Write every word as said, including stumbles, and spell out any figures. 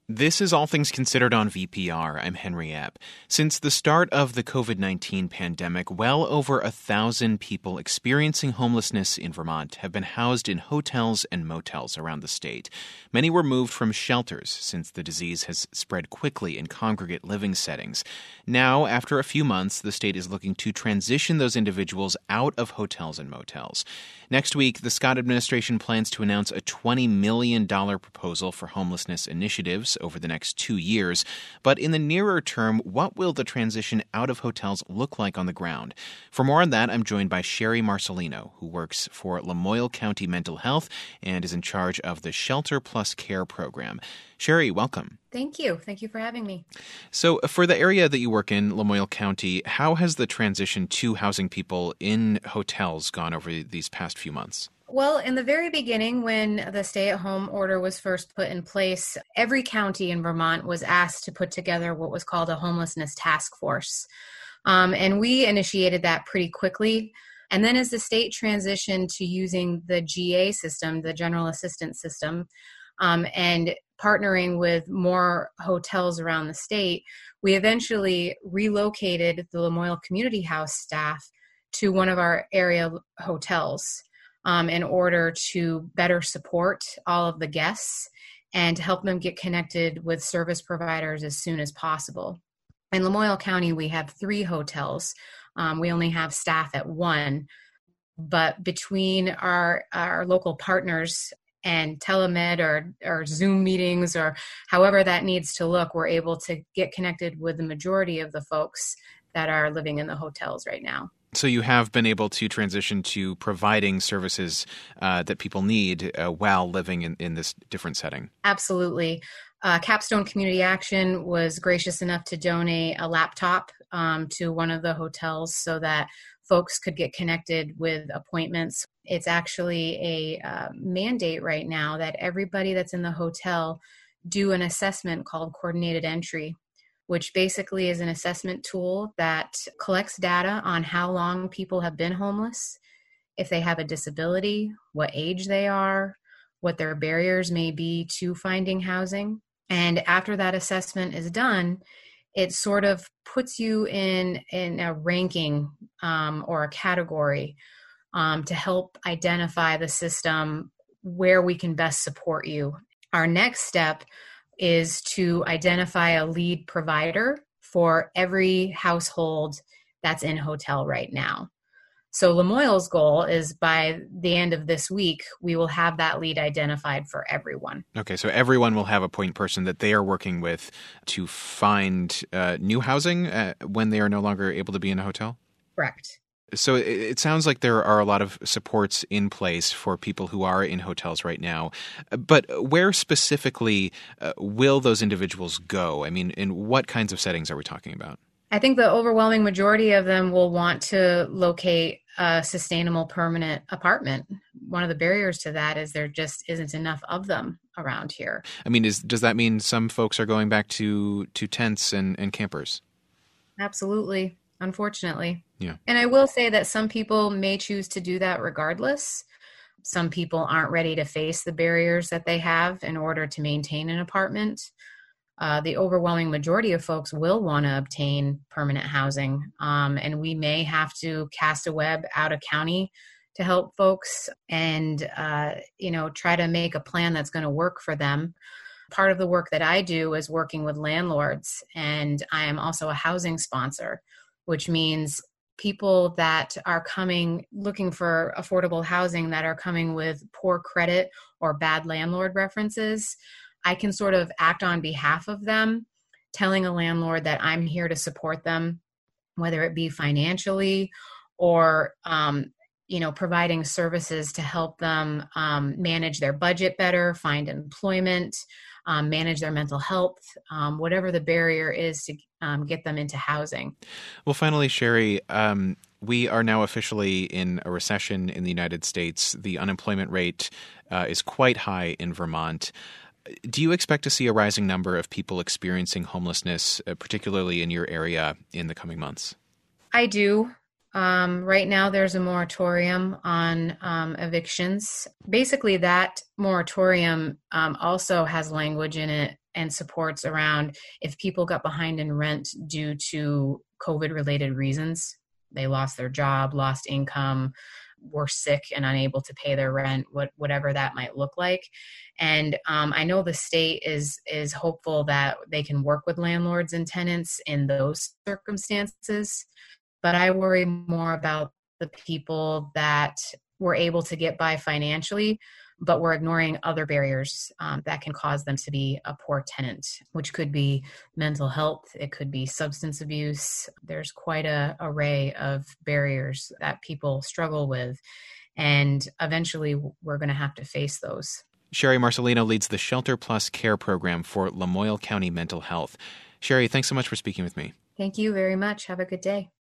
This is All Things Considered on V P R. I'm Henry Epp. Since the start of the covid nineteen pandemic, well over a thousand people experiencing homelessness in Vermont have been housed in hotels and motels around the state. Many were moved from shelters since the disease has spread quickly in congregate living settings. Now, after a few months, the state is looking to transition those individuals out of hotels and motels. Next week, the Scott administration plans to announce a twenty million dollars proposal for homelessness initiatives over the next two years. But in the nearer term, what will the transition out of hotels look like on the ground? For more on that, I'm joined by Sherry Marcelino, who works for Lamoille County Mental Health and is in charge of the Shelter Plus Care program. Sherry, welcome. Thank you. Thank you for having me. So for the area that you work in, Lamoille County, how has the transition to housing people in hotels gone over these past few months? Well, in the very beginning, when the stay-at-home order was first put in place, every county in Vermont was asked to put together what was called a homelessness task force. Um, and we initiated that pretty quickly. And then as the state transitioned to using the G A system, the General Assistance System, um, and partnering with more hotels around the state, we eventually relocated the Lamoille Community House staff to one of our area hotels um, in order to better support all of the guests and to help them get connected with service providers as soon as possible. In Lamoille County, we have three hotels. Um, we only have staff at one, but between our, our local partners and telemed or, or Zoom meetings or however that needs to look, we're able to get connected with the majority of the folks that are living in the hotels right now. So you have been able to transition to providing services uh, that people need uh, while living in, in this different setting. Absolutely. Uh, Capstone Community Action was gracious enough to donate a laptop um, to one of the hotels so that folks could get connected with appointments. It's actually a uh, mandate right now that everybody that's in the hotel do an assessment called Coordinated Entry, which basically is an assessment tool that collects data on how long people have been homeless, if they have a disability, what age they are, what their barriers may be to finding housing. And after that assessment is done, it sort of puts you in, in a ranking um, or a category um, to help identify the system where we can best support you. Our next step is to identify a lead provider for every household that's in hotel right now. So Lamoille's goal is by the end of this week, we will have that lead identified for everyone. Okay, so everyone will have a point person that they are working with to find uh, new housing uh, when they are no longer able to be in a hotel? Correct. So it, it sounds like there are a lot of supports in place for people who are in hotels right now. But where specifically uh, will those individuals go? I mean, in what kinds of settings are we talking about? I think the overwhelming majority of them will want to locate a sustainable permanent apartment. One of the barriers to that is there just isn't enough of them around here. I mean, is, does that mean some folks are going back to, to tents and, and campers? Absolutely, unfortunately. Yeah. And I will say that some people may choose to do that regardless. Some people aren't ready to face the barriers that they have in order to maintain an apartment. Uh, the overwhelming majority of folks will want to obtain permanent housing, um, and we may have to cast a web out of county to help folks and, uh, you know, try to make a plan that's going to work for them. Part of the work that I do is working with landlords, and I am also a housing sponsor, which means people that are coming looking for affordable housing that are coming with poor credit or bad landlord references. I can sort of act on behalf of them, telling a landlord that I'm here to support them, whether it be financially or, um, you know, providing services to help them um, manage their budget better, find employment, um, manage their mental health, um, whatever the barrier is to um, get them into housing. Well, finally, Sherry, um, we are now officially in a recession in the United States. The unemployment rate uh, is quite high in Vermont. Do you expect to see a rising number of people experiencing homelessness, uh, particularly in your area, in the coming months? I do. Um, right now, there's a moratorium on um, evictions. Basically, that moratorium um, also has language in it and supports around if people got behind in rent due to COVID-related reasons. They lost their job, lost income, were sick and unable to pay their rent, what, whatever that might look like. And um, I know the state is is hopeful that they can work with landlords and tenants in those circumstances. But I worry more about the people that were able to get by financially, but we're ignoring other barriers um, that can cause them to be a poor tenant, which could be mental health, it could be substance abuse. There's quite a array of barriers that people struggle with, and eventually we're going to have to face those. Sherry Marcelino leads the Shelter Plus Care program for Lamoille County Mental Health. Sherry, thanks so much for speaking with me. Thank you very much. Have a good day.